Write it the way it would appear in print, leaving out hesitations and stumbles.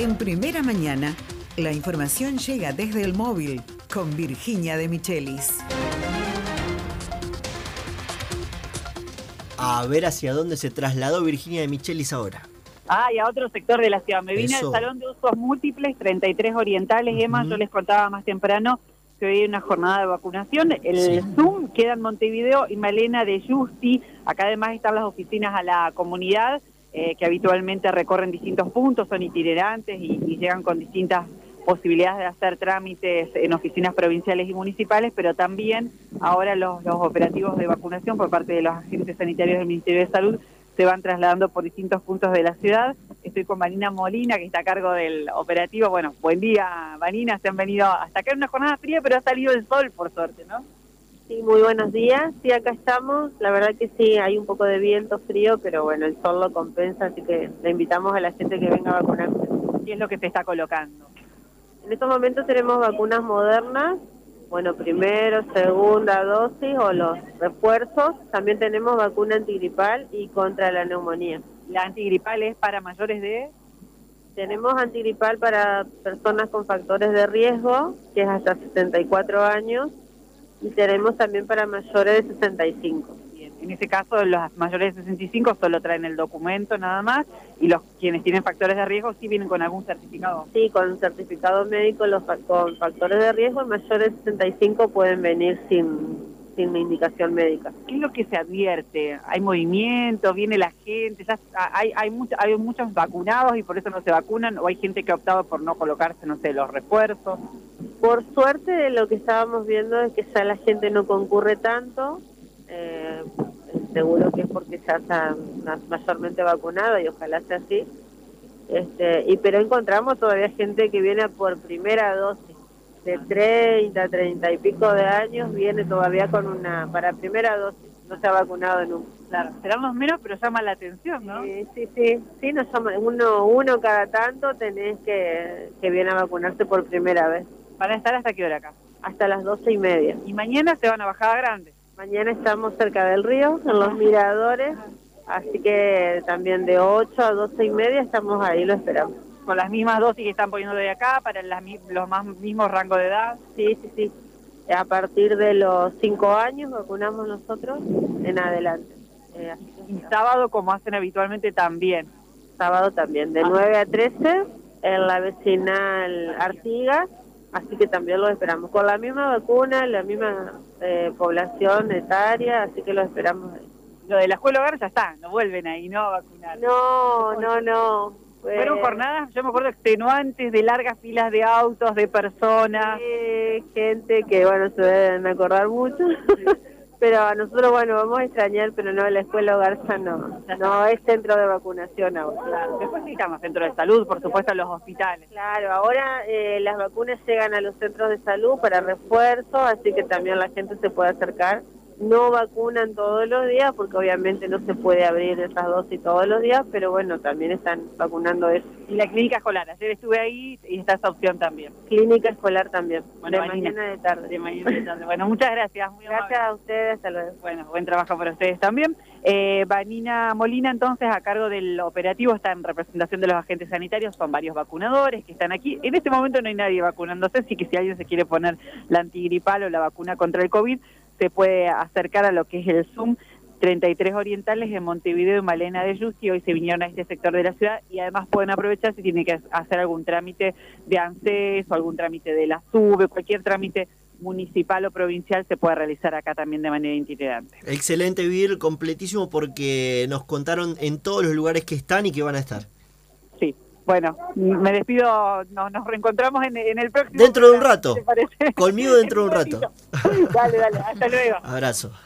En Primera Mañana, la información llega desde el móvil con Virginia de Michelis. A ver hacia dónde se trasladó Virginia de Michelis ahora. Y a otro sector de la ciudad. Me vine Eso. al Salón de Usos Múltiples, 33 Orientales, Emma. Yo les contaba más temprano que hoy hay una jornada de vacunación. El Zoom queda en Montevideo y Malena de Justi. Acá además están las oficinas a la comunidad, que habitualmente recorren distintos puntos, son itinerantes y llegan con distintas posibilidades de hacer trámites en oficinas provinciales y municipales, pero también ahora los operativos de vacunación por parte de los agentes sanitarios del Ministerio de Salud se van trasladando por distintos puntos de la ciudad. Estoy con Vanina Molina, que está a cargo del operativo. Bueno, buen día, Vanina, se han venido hasta acá en una jornada fría, pero ha salido el sol, por suerte, ¿no? Sí, muy buenos días. Sí, acá estamos. La verdad que sí, hay un poco de viento frío, pero bueno, el sol lo compensa, así que le invitamos a la gente que venga a vacunarse. ¿Qué es lo que se está colocando? En estos momentos tenemos vacunas modernas, bueno, primero, segunda dosis o los refuerzos. También tenemos vacuna antigripal y contra la neumonía. ¿La antigripal es para mayores de...? Tenemos antigripal para personas con factores de riesgo, que es hasta 74 años, y tenemos también para mayores de 65. Bien. En ese caso, los mayores de 65 solo traen el documento nada más, y los quienes tienen factores de riesgo sí vienen con algún certificado. Sí, con un certificado médico con factores de riesgo, y mayores de 65 pueden venir sin indicación médica. ¿Qué es lo que se advierte? ¿Hay movimiento? ¿Viene la gente? ¿Ya hay muchos vacunados y por eso no se vacunan? ¿O hay gente que ha optado por no colocarse, no sé, los refuerzos? Por suerte, lo que estábamos viendo es que ya la gente no concurre tanto. Seguro que es porque ya está mayormente vacunada y ojalá sea así. Pero encontramos todavía gente que viene por primera dosis. De 30 y pico de años viene todavía para primera dosis, no se ha vacunado nunca. Claro, serán los menos, pero llama la atención, ¿no? Sí, nos llama, uno cada tanto tenés que viene a vacunarse por primera vez. ¿Van a estar hasta qué hora acá? Hasta las 12:30. ¿Y mañana se van a Bajada Grande? Mañana estamos cerca del río, en los miradores, así que también de 8 a 12:30 estamos ahí, lo esperamos. ¿Con las mismas dosis que están poniendo de acá, para los mismos rangos de edad? Sí. A partir de los 5 años vacunamos nosotros en adelante. Y sábado, como hacen habitualmente, también. Sábado también, de 9 a 13 en la vecinal Artigas, así que también lo esperamos. Con la misma vacuna, la misma población etaria, así que lo esperamos ahí. Lo de la escuela hogar ya está, no vuelven ahí, ¿no? A vacunar. No. Fueron jornadas, yo me acuerdo, extenuantes, de largas filas de autos, de personas. Gente que, bueno, se deben acordar mucho. Pero a nosotros, bueno, vamos a extrañar, pero no, la escuela hogar ya no es centro de vacunación ahora. Claro. Después necesitamos centro de salud, por supuesto, los hospitales. Claro, ahora las vacunas llegan a los centros de salud para refuerzo, así que también la gente se puede acercar. No vacunan todos los días, porque obviamente no se puede abrir esas dosis todos los días, pero bueno, también están vacunando eso. Y la clínica escolar, ayer estuve ahí y está esa opción también. Clínica escolar también, bueno, de mañana de tarde. De mañana de tarde. Bueno, muchas gracias. Muy gracias a ustedes, hasta luego. Bueno, buen trabajo para ustedes también. Vanina Molina, entonces, a cargo del operativo, está en representación de los agentes sanitarios, son varios vacunadores que están aquí. En este momento no hay nadie vacunándose, así que si alguien se quiere poner la antigripal o la vacuna contra el COVID, se puede acercar a lo que es el Zoom 33 Orientales en Montevideo y Malena de Justi. Hoy se vinieron a este sector de la ciudad y además pueden aprovechar si tienen que hacer algún trámite de ANSES o algún trámite de la SUBE, cualquier trámite municipal o provincial se puede realizar acá también de manera itinerante. Excelente, Vir, completísimo, porque nos contaron en todos los lugares que están y que van a estar. Sí. Bueno, me despido, nos reencontramos en el próximo. Dentro de un rato. ¿Te parece? Conmigo dentro de un rato. Dale, hasta luego. Abrazo.